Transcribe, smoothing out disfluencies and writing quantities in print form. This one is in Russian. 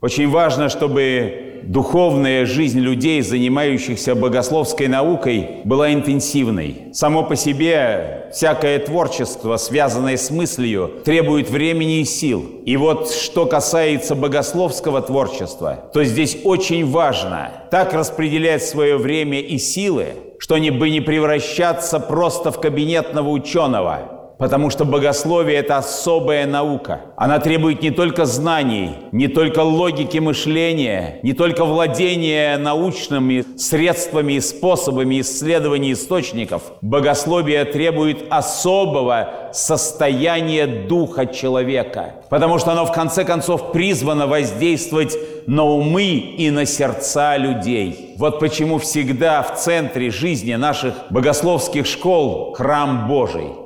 Очень важно, чтобы духовная жизнь людей, занимающихся богословской наукой, была интенсивной. Само по себе всякое творчество, связанное с мыслью, требует времени и сил. И вот что касается богословского творчества, то здесь очень важно так распределять свое время и силы, чтобы не превращаться просто в кабинетного ученого. Потому что богословие – это особая наука. Она требует не только знаний, не только логики мышления, не только владения научными средствами и способами исследования источников. Богословие требует особого состояния духа человека, потому что оно в конце концов призвано воздействовать на умы и на сердца людей. Вот почему всегда в центре жизни наших богословских школ храм Божий.